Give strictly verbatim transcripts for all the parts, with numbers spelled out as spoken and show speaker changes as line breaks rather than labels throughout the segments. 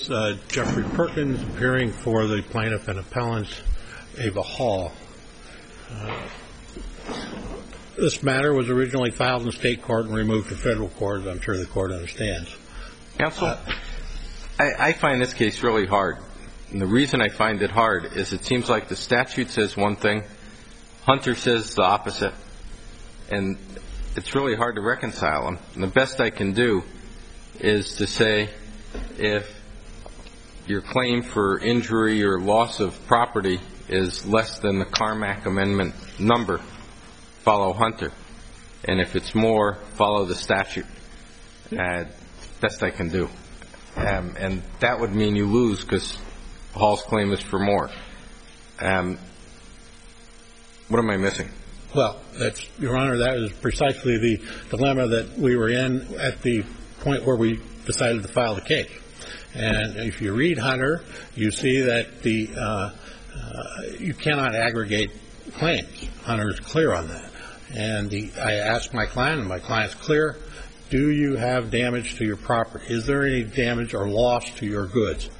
is uh, Jeffrey Perkins, appearing for the plaintiff and appellant Ava Hall. Uh, this matter was originally filed in state court and removed to federal court, as I'm sure the court understands.
Counsel, uh, I, I find this case really hard. And the reason I find it hard is it seems like the statute says one thing, Hunter says the opposite, and it's really hard to reconcile them. And the best I can do is to say if your claim for injury or loss of property is less than the Carmack Amendment number, follow Hunter. And if it's more, follow the statute. Uh, best I can do. Um, and that would mean you lose because Hall's claim is for more. Um, what am I missing?
Well, that's, Your Honor, that is precisely the dilemma that we were in at the point where we decided to file the case. And if you read Hunter, you see that the uh, uh, you cannot aggregate claims. Hunter is clear on that. And the, I asked my client, and my client's clear, do you have damage to your property? Is there any damage or loss to your goods?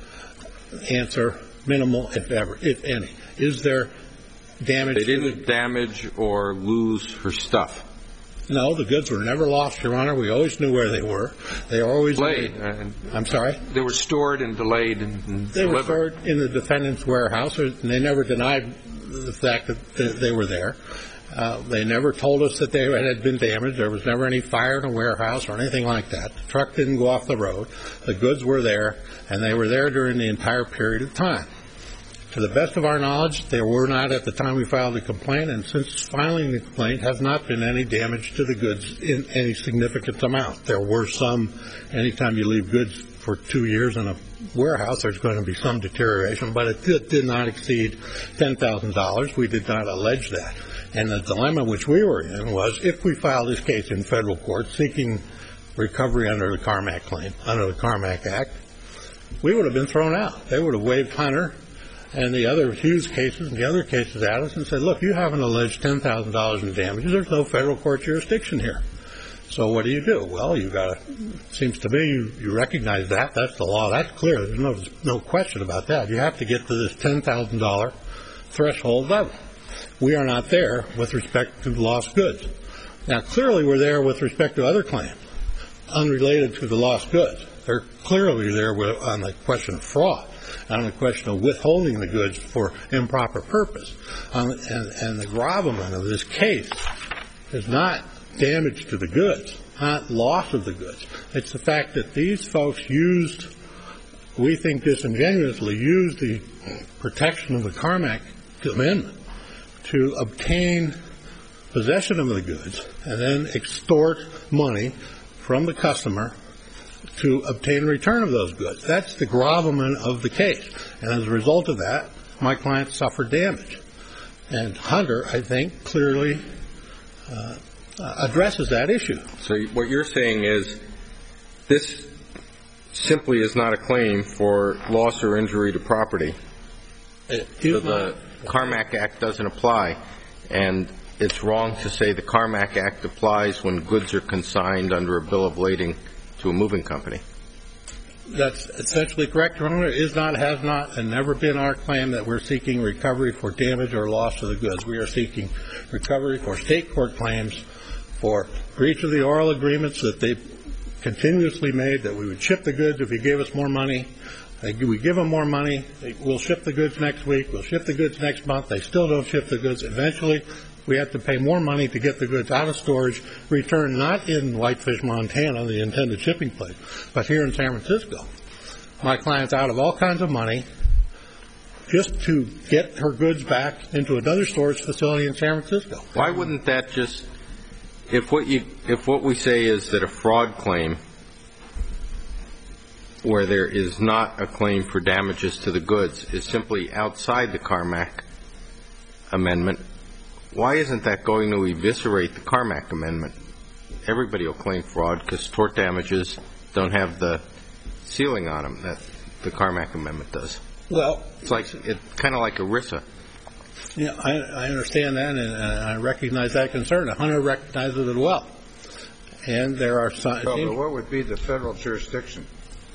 Answer, minimal, if ever, if any. Is there damage?
They didn't damage or lose her stuff.
No, the goods were never lost, Your Honor. We always knew where they were. They were always
delayed.
Made, I'm sorry?
They were stored and delayed and, and
They
delivered.
were stored in the defendant's warehouse, and they never denied the fact that they were there. Uh, they never told us that they had been damaged. There was never any fire in a warehouse or anything like that. The truck didn't go off the road. The goods were there, and they were there during the entire period of time. To the best of our knowledge, there were not at the time we filed the complaint, and since filing the complaint has not been any damage to the goods in any significant amount. There were some, anytime you leave goods for two years in a warehouse, there's going to be some deterioration, but it did, did not exceed ten thousand dollars. We did not allege that. And the dilemma which we were in was if we filed this case in federal court seeking recovery under the Carmack claim, under the Carmack Act, we would have been thrown out. They would have waived Hunter and the other Hughes cases and the other cases at us and said, look, you haven't alleged ten thousand dollars in damages. There's no federal court jurisdiction here. So what do you do? Well, you got to, seems to me you, you recognize that. That's the law. That's clear. There's no, no question about that. You have to get to this ten thousand dollars threshold level. We are not there with respect to lost goods. Now, clearly we're there with respect to other claims unrelated to the lost goods. They're clearly there with, on the question of fraud, on the question of withholding the goods for improper purpose. Um, and, and the gravamen of this case is not damage to the goods, not loss of the goods. It's the fact that these folks used, we think disingenuously, used the protection of the Carmack Amendment to obtain possession of the goods and then extort money from the customer to obtain return of those goods. That's the gravamen of the case. And as a result of that, my client suffered damage. And Hunter, I think, clearly uh, addresses that issue.
So what you're saying is this simply is not a claim for loss or injury to property.
It
so
is
the
not.
Carmack Act doesn't apply, and it's wrong to say the Carmack Act applies when goods are consigned under a bill of lading to a moving company.
That's essentially correct, Your Honor. It is not, has not, and never been our claim that we're seeking recovery for damage or loss of the goods. We are seeking recovery for state court claims for breach of the oral agreements that they continuously made, that we would ship the goods if you gave us more money. We give them more money. We'll ship the goods next week. We'll ship the goods next month. They still don't ship the goods. Eventually, we have to pay more money to get the goods out of storage, returned not in Whitefish, Montana, the intended shipping place, but here in San Francisco. My client's out of all kinds of money just to get her goods back into another storage facility in San Francisco.
Why wouldn't that just, if what you, if what we say is that a fraud claim where there is not a claim for damages to the goods is simply outside the Carmack Amendment, why isn't that going to eviscerate the Carmack Amendment? Everybody will claim fraud because tort damages don't have the ceiling on them that the Carmack Amendment does.
Well,
it's like it's kind of like ERISA.
Yeah, I, I understand that, and, and I recognize that concern. Hunter recognizes it well. And there are some.
Well, but what would be the federal jurisdiction?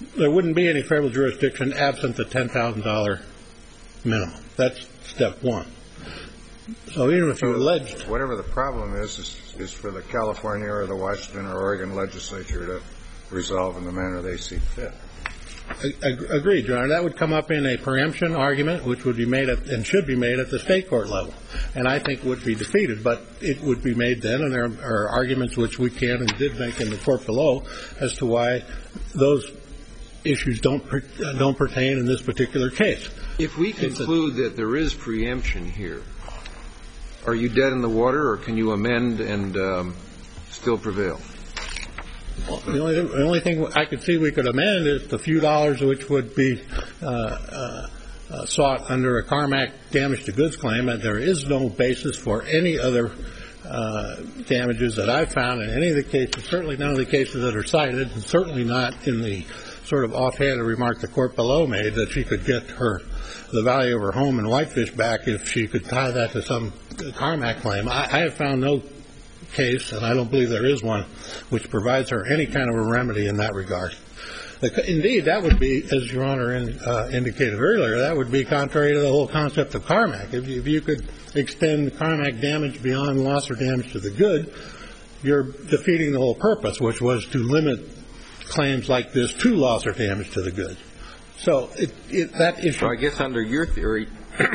there wouldn't be any federal jurisdiction absent the ten thousand dollars minimum. That's step one. So even if you alleged...
Whatever the problem is, is, is for the California or the Washington or Oregon legislature to resolve in the manner they see fit.
Agreed, Your Honor. That would come up in a preemption argument, which would be made at, and should be made at the state court level, and I think would be defeated. But it would be made then, and there are arguments which we can and did make in the court below as to why those issues don't don't pertain in this particular case.
If we conclude that there is preemption here, are you dead in the water, or can you amend and um, still prevail?
Well, the only, the only thing I could see we could amend is the few dollars which would be uh, uh, uh, sought under a Carmack damage to goods claim, and there is no basis for any other uh, damages that I've found in any of the cases, certainly none of the cases that are cited, and certainly not in the sort of offhanded remark the court below made that she could get her the value of her home in Whitefish back if she could tie that to some Carmack claim. I, I have found no case, and I don't believe there is one, which provides her any kind of a remedy in that regard. Indeed, that would be, as Your Honor in, uh, indicated earlier, that would be contrary to the whole concept of Carmack. If you, if you could extend Carmack damage beyond loss or damage to the good, you're defeating the whole purpose, which was to limit claims like this to loss or damage to the good. So it, it, that issue...
So I guess under your theory,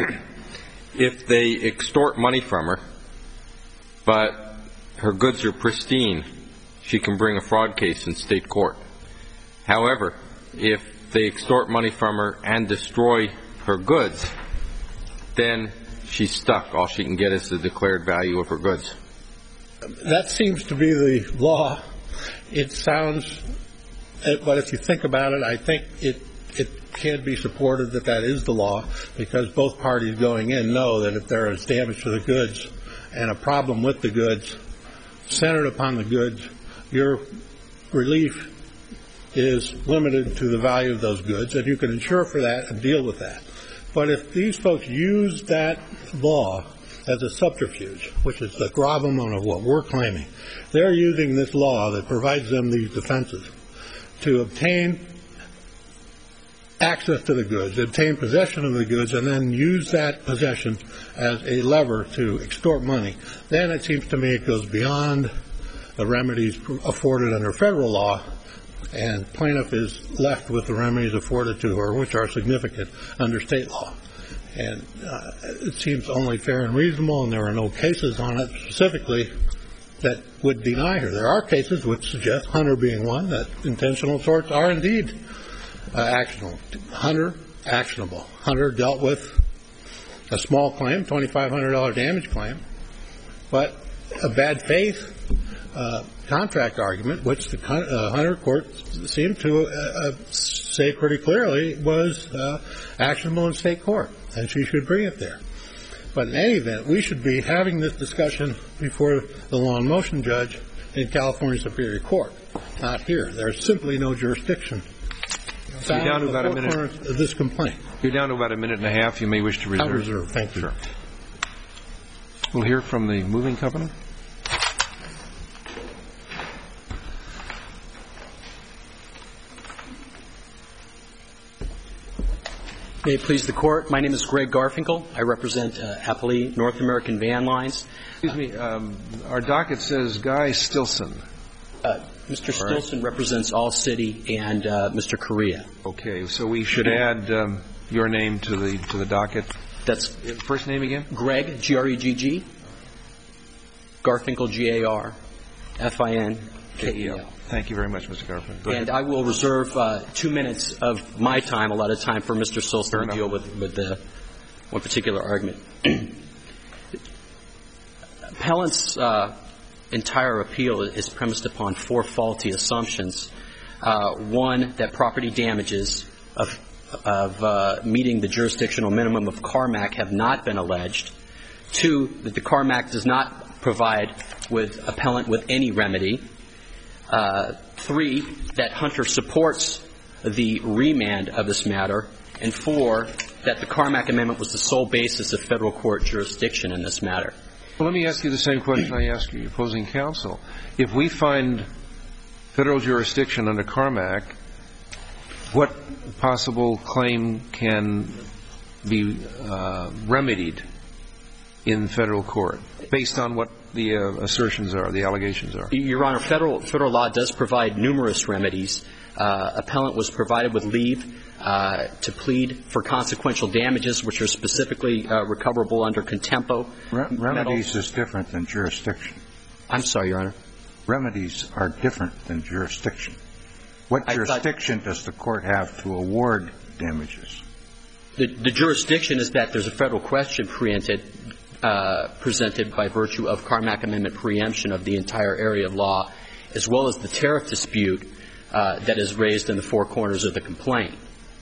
if they extort money from her, but her goods are pristine, she can bring a fraud case in state court. However, if they extort money from her and destroy her goods, then she's stuck. All she can get is the declared value of her goods.
That seems to be the law. It sounds, but if you think about it, I think it it can be supported that that is the law, because both parties going in know that if there is damage to the goods and a problem with the goods centered upon the goods, your relief is limited to the value of those goods, and you can insure for that and deal with that. But if these folks use that law as a subterfuge, which is the gravamen of what we're claiming, they're using this law that provides them these defenses to obtain access to the goods, obtain possession of the goods, and then use that possession as a lever to extort money, then it seems to me it goes beyond the remedies afforded under federal law, and plaintiff is left with the remedies afforded to her, which are significant under state law. And uh, it seems only fair and reasonable, and there are no cases on it specifically that would deny her. There are cases which suggest, Hunter being one, that intentional torts are indeed uh, actionable. Hunter, actionable. Hunter dealt with a small claim, twenty-five hundred dollars damage claim, but a bad faith uh, contract argument, which the uh, Hunter court seemed to uh, say pretty clearly was uh, actionable in state court, and she should bring it there. But in any event, we should be having this discussion before the law and motion judge in California Superior Court, not here. There's simply no jurisdiction.
You're down to about a minute.
Of this complaint.
You're down to about a minute and a half. You may wish to reserve.
I'll reserve. Thank you.
Sure. We'll hear from the moving company.
May it please the Court. My name is Greg Garfinkel. I represent uh, Appali North American Van Lines.
Excuse me. Um, our docket says Guy Stilson.
Uh, Mister Stilson right. represents All City and uh, Mister Correa.
Okay. So we should add um, your name to the to the docket.
That's
first name again?
Greg, G R E G G. Garfinkel, G A R F I N K E L.
Thank you very much, Mister Garfinkel. Go
and
ahead.
I will reserve uh, two minutes of my time, a lot of time, for Mister Stilson to deal with, with the one particular argument. Appellant's uh, entire appeal is premised upon four faulty assumptions. Uh, one, that property damages of, of uh, meeting the jurisdictional minimum of Carmack have not been alleged. Two, that the Carmack does not provide with appellant with any remedy. Uh, three, that Hunter supports the remand of this matter. And four, that the Carmack Amendment was the sole basis of federal court jurisdiction in this matter.
Well, let me ask you the same question I asked your opposing counsel. If we find federal jurisdiction under Carmack what possible claim can be uh, remedied in federal court based on what the uh, assertions are, the allegations are?
Your Honor, federal federal law does provide numerous remedies. Uh, appellant was provided with leave uh, to plead for consequential damages, which are specifically uh, recoverable under contempo.
Re- remedies is different than jurisdiction.
I'm sorry, Your Honor.
Remedies are different than jurisdiction. What
I
jurisdiction does the court have to award damages?
The, the jurisdiction is that there's a federal question preempted, uh, presented by virtue of Carmack Amendment preemption of the entire area of law, as well as the tariff dispute uh, that is raised in the four corners of the complaint.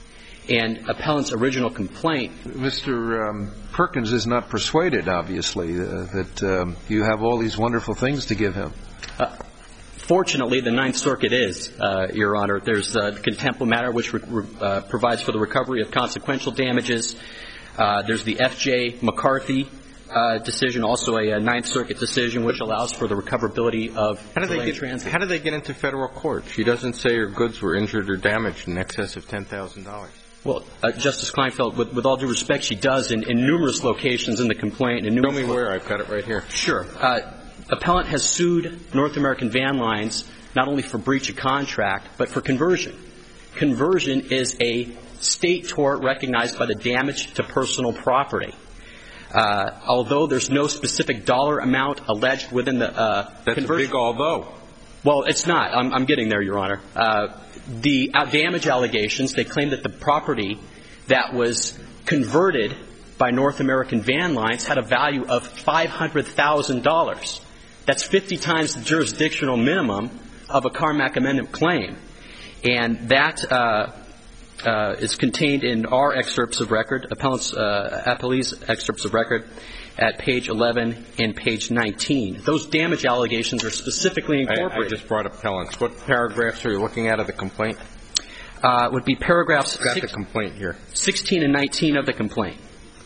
And appellant's original complaint.
Mister Um, Perkins is not persuaded, obviously, uh, that um, you have all these wonderful things to give him.
Uh, Fortunately, the Ninth Circuit is, uh, Your Honor. There's uh, the contempo matter, which re- re- uh, provides for the recovery of consequential damages. Uh, there's the F J McCarthy uh, decision, also a, a Ninth Circuit decision, which allows for the recoverability of
how do they get,
transit.
How do they get into federal court? She doesn't say her goods were injured or damaged in excess of ten thousand dollars.
Well, uh, Justice Kleinfeld, with, with all due respect, she does in, in numerous locations in the complaint. In
Show me where. I've got it right here.
Sure. Uh, Appellant has sued North American Van Lines not only for breach of contract, but for conversion. Conversion is a state tort recognized by the damage to personal property. Uh, although there's no specific dollar amount alleged within the uh,
That's
conversion.
a big although.
Well, it's not. I'm, I'm getting there, Your Honor. Uh, the uh, damage allegations, they claim that the property that was converted by North American Van Lines had a value of five hundred thousand dollars. That's fifty times the jurisdictional minimum of a Carmack Amendment claim. And that uh, uh, is contained in our excerpts of record, appellant's, uh, appellee's excerpts of record at page eleven and page nineteen. Those damage allegations are specifically incorporated.
I, I just brought appellants. What paragraphs are you looking at of the complaint?
Uh, would be paragraphs
I've got
six,
the complaint here.
sixteen and nineteen of the complaint.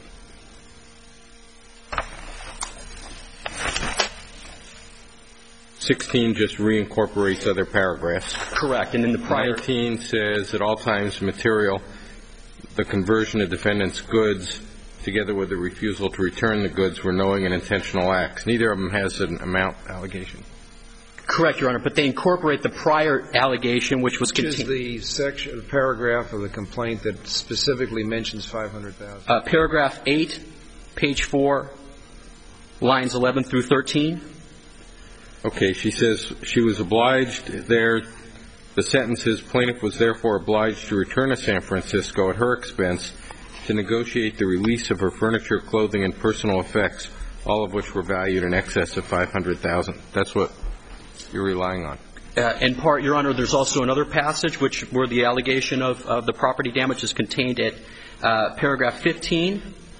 sixteen just reincorporates other paragraphs.
Correct. And in the prior
nineteen says at all times material, the conversion of defendant's goods together with the refusal to return the goods were knowing and intentional acts. Neither of them has an amount allegation.
Correct, Your Honor, but they incorporate the prior allegation, which was
Which is
contained.
the section, the paragraph of the complaint that specifically mentions five hundred thousand dollars?
Uh, paragraph eight, page four, lines eleven through thirteen.
Okay, she says she was obliged there. The sentence is, plaintiff was therefore obliged to return to San Francisco at her expense to negotiate the release of her furniture, clothing, and personal effects, all of which were valued in excess of five hundred thousand dollars. That's what you're relying on.
Uh, in part, Your Honor, there's also another passage which where the allegation of, of the property damage is contained at uh, paragraph fifteen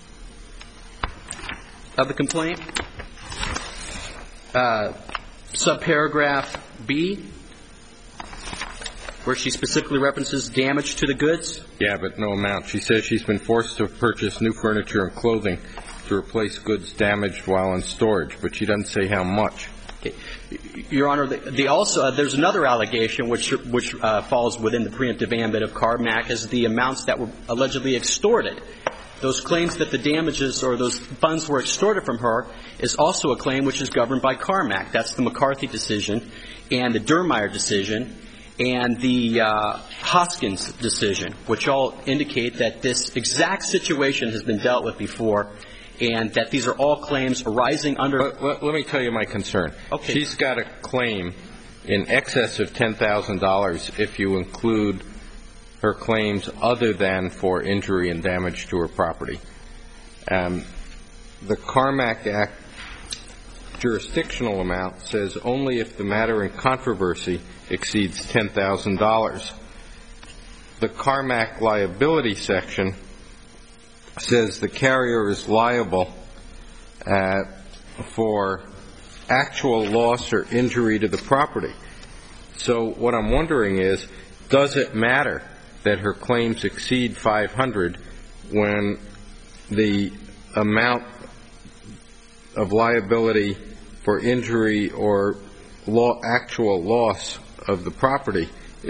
of the complaint. Uh, subparagraph B, where she specifically references damage to the goods.
Yeah, but no amount. She says she's been forced to purchase new furniture and clothing to replace goods damaged while in storage, but she doesn't say how much.
Okay. Your Honor, the, the also uh, there's another allegation which which uh, falls within the preemptive ambit of Carmack is the amounts that were allegedly extorted. Those claims that the damages or those funds were extorted from her is also a claim which is governed by Carmack. That's the McCarthy decision and the Durmeyer decision and the uh, Hoskins decision, which all indicate that this exact situation has been dealt with before and that these are all claims arising under...
Let, let, let me tell you my concern.
Okay.
She's got a claim in excess of ten thousand dollars if you include her claims other than for injury and damage to her property. Um, the Carmack Act jurisdictional amount says only if the matter in controversy exceeds ten thousand dollars. The Carmack liability section says the carrier is liable uh, for actual loss or injury to the property. So what I'm wondering is, does it matter that her claims exceed five hundred when the amount of liability for injury or law, actual loss of the property is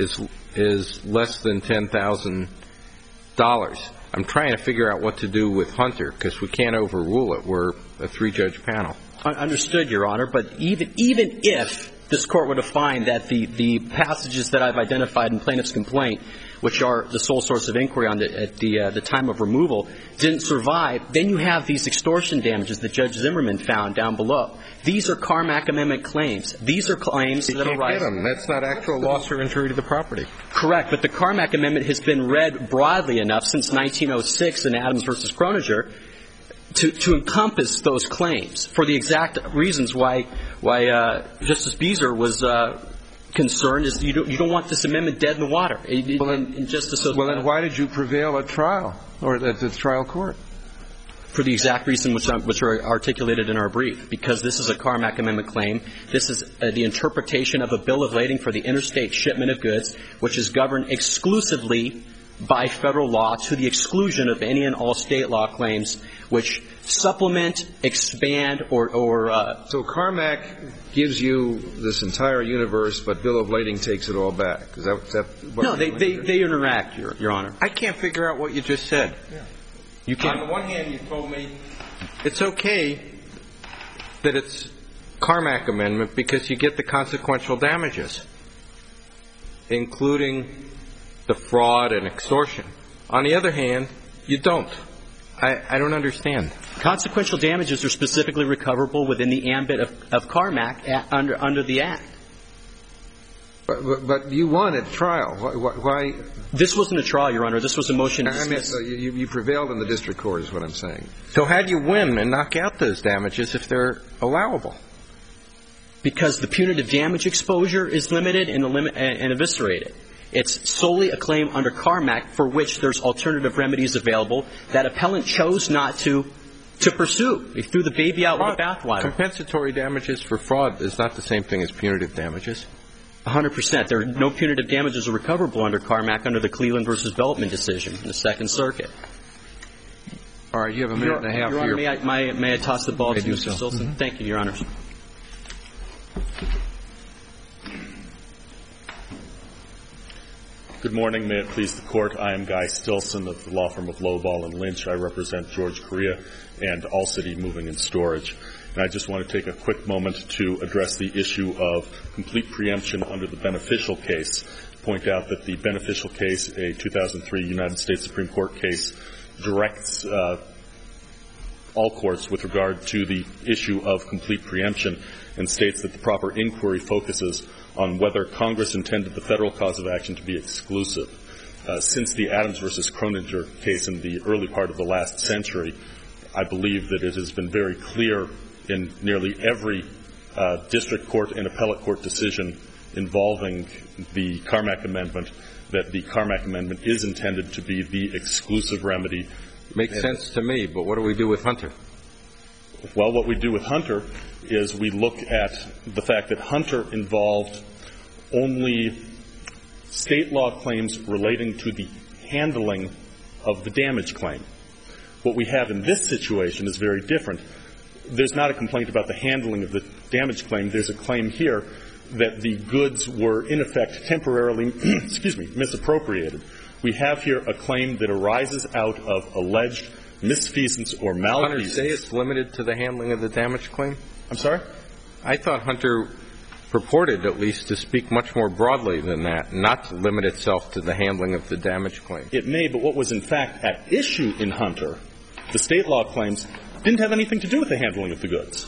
is less than ten thousand dollars. I'm trying to figure out what to do with Hunter because we can't overrule it. We're a three-judge panel.
Understood, Your Honor. But even even if this Court were to find that the, the passages that I've identified in plaintiff's complaint, which are the sole source of inquiry on the, at the, uh, the time of removal, didn't survive, then you have these extortion damages that Judge Zimmerman found down below. These are Carmack Amendment claims. These are claims
you
that
can't
arise.
Get them. That's not actual loss or injury to the property.
Correct, but the Carmack Amendment has been read broadly enough since nineteen oh six in Adams versus Croninger to, to encompass those claims for the exact reasons why why uh, Justice Beezer was uh, concerned is you don't you don't want this amendment dead in the water. It,
well, then,
and Justice so,
well, then why did you prevail at trial or at the trial court?
For the exact reason which, which are articulated in our brief, because this is a Carmack Amendment claim. This is uh, the interpretation of a bill of lading for the interstate shipment of goods, which is governed exclusively by federal law to the exclusion of any and all state law claims which supplement, expand, or... or uh,
so Carmack gives you this entire universe, but bill of lading takes it all back. Is that, is that what
No, they, they, they interact, Your, Your Honor.
I can't figure out what you just said.
Yeah.
You can. On the one hand, you told me it's okay that it's Carmack Amendment because you get the consequential damages, including the fraud and extortion. On the other hand, you don't. I, I don't understand.
Consequential damages are specifically recoverable within the ambit of, of Carmack at, under under the Act.
But, but, but you won at trial. Why, why?
This wasn't a trial, Your Honor. This was a motion to
I mean,
dismiss.
so you, you prevailed in the district court is what I'm saying.
So how do you win and knock out those damages if they're allowable?
Because the punitive damage exposure is limited and, elim- and eviscerated. It's solely a claim under Carmack for which there's alternative remedies available that appellant chose not to to pursue. He threw the baby out with the bathwater.
Compensatory damages for fraud is not the same thing as punitive damages.
one hundred percent. There are no punitive damages are recoverable under Carmack under the Cleveland versus Beltman decision in the Second Circuit.
All right, you have a minute
Your,
and a half.
Your Honor,
your...
may, I, may, may I toss the ball
may
to Mister
so.
Stilson?
Mm-hmm.
Thank you, Your Honor.
Good morning. May it please the Court. I am Guy Stilson of the law firm of Lowball and Lynch. I represent George Correa and All City Moving and Storage. And I just want to take a quick moment to address the issue of complete preemption under the beneficial case. Point out that the beneficial case, a two thousand three United States Supreme Court case, directs uh, all courts with regard to the issue of complete preemption and states that the proper inquiry focuses on whether Congress intended the federal cause of action to be exclusive. Uh, since the Adams versus Croninger case in the early part of the last century, I believe that it has been very clear in nearly every uh, district court and appellate court decision involving the Carmack Amendment that the Carmack Amendment is intended to be the exclusive remedy.
Makes sense to me, but what do we do with Hunter?
Well, what we do with Hunter is we look at the fact that Hunter involved only state law claims relating to the handling of the damage claim. What we have in this situation is very different. There's not a complaint about the handling of the damage claim. There's a claim here that the goods were, in effect, temporarily, excuse me, misappropriated. We have here a claim that arises out of alleged misfeasance or malfeasance.
Hunter say it's limited to the handling of the damage claim?
I'm sorry?
I thought Hunter purported at least to speak much more broadly than that, not to limit itself to the handling of the damage claim.
It may, but what was in fact at issue in Hunter, the state law claims, didn't have anything to do with the handling of the goods.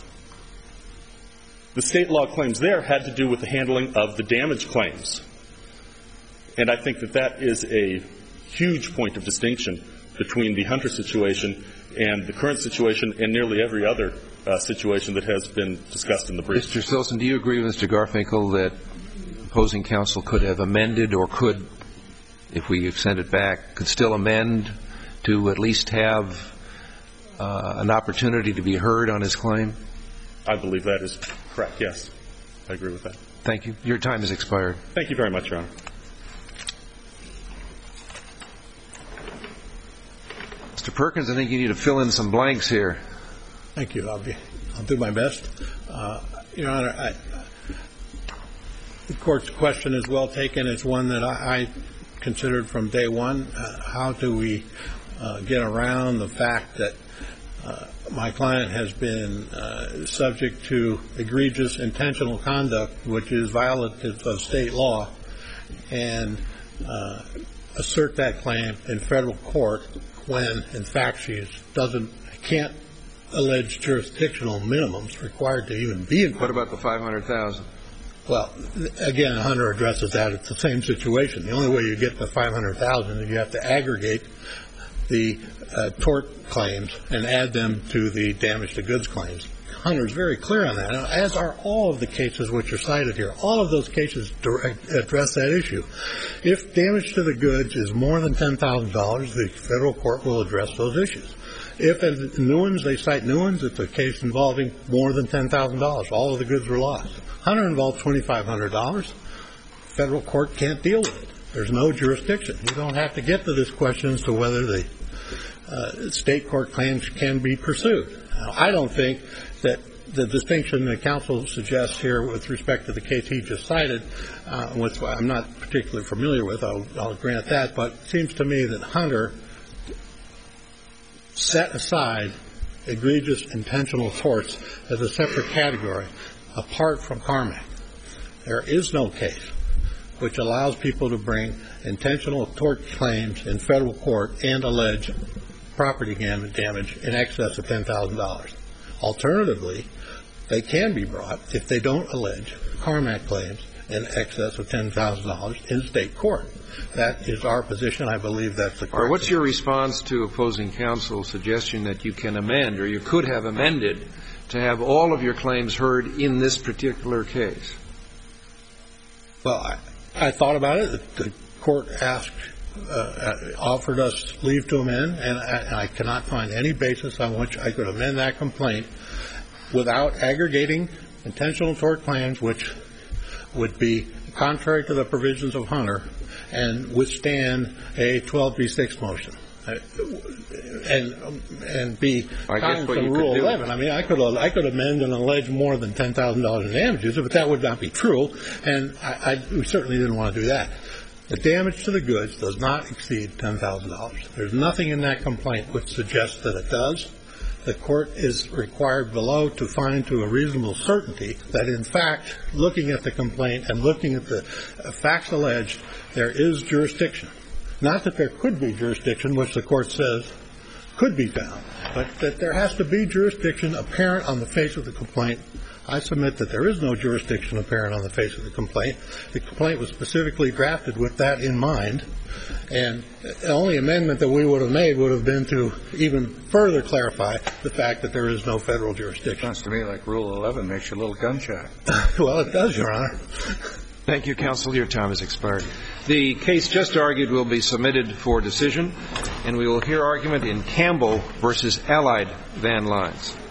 The state law claims there had to do with the handling of the damage claims. And I think that that is a huge point of distinction between the Hunter situation and the current situation and nearly every other uh, situation that has been discussed in the brief.
Mister Stilson, do you agree with Mister Garfinkel that opposing counsel could have amended or could, if we send it back, could still amend to at least have uh, an opportunity to be heard on his claim?
I believe that is correct, yes. I agree with that.
Thank you. Your time has expired.
Thank you very much, Your Honor.
Mister Perkins, I think you need to fill in some blanks here.
Thank you. I'll be, I'll do my best. Uh, Your Honor, I, the Court's question is well taken. It's one that I, I considered from day one. Uh, how do we uh, get around the fact that uh, my client has been uh, subject to egregious intentional conduct, which is violative of state law, and uh, assert that claim in federal court when, in fact, she doesn't, can't allege jurisdictional minimums required to even be in court.
What about the five hundred thousand dollars?
Well, again, Hunter addresses that. It's the same situation. The only way you get to five hundred thousand dollars is you have to aggregate the uh, tort claims and add them to the damage to goods claims. Hunter's very clear on that, as are all of the cases which are cited here. All of those cases direct, address that issue. If damage to the goods is more than ten thousand dollars, the federal court will address those issues. If, in Newens, they cite Newens, it's a case involving more than ten thousand dollars. All of the goods were lost. Hunter involved twenty-five hundred dollars. Federal court can't deal with it. There's no jurisdiction. You don't have to get to this question as to whether the uh, state court claims can be pursued. Now, I don't think that the distinction that counsel suggests here with respect to the case he just cited, uh, which I'm not particularly familiar with, I'll, I'll grant that, but it seems to me that Hunter set aside egregious intentional torts as a separate category apart from Carmack. There is no case which allows people to bring intentional tort claims in federal court and allege property damage in excess of ten thousand dollars. Alternatively, they can be brought, if they don't allege Carmack claims, in excess of ten thousand dollars in state court. That is our position. I believe that's the correct.
What's your response to opposing counsel's suggestion that you can amend, or you could have amended, to have all of your claims heard in this particular case?
Well, I, I thought about it. The court asked, uh, offered us leave to amend, and I, and I cannot find any basis on which I could amend that complaint without aggregating intentional tort claims, which would be contrary to the provisions of Hunter and withstand a twelve B six motion. And and be coming from Rule eleven. I mean, I could I could amend and allege more than ten thousand dollars in damages, but that would not be true, and I, I we certainly didn't want to do that. The damage to the goods does not exceed ten thousand dollars. There's nothing in that complaint which suggests that it does. The court is required below to find to a reasonable certainty that, in fact, looking at the complaint and looking at the facts alleged, there is jurisdiction. Not that there could be jurisdiction, which the court says could be found, but that there has to be jurisdiction apparent on the face of the complaint. I submit that there is no jurisdiction apparent on the face of the complaint. The complaint was specifically drafted with that in mind, and the only amendment that we would have made would have been to even further clarify the fact that there is no federal jurisdiction.
Sounds to me like Rule eleven makes you a little gun-shy.
Well, it does, Your Honor.
Thank you, counsel. Your time has expired. The case just argued will be submitted for decision, and we will hear argument in Campbell versus Allied Van Lines.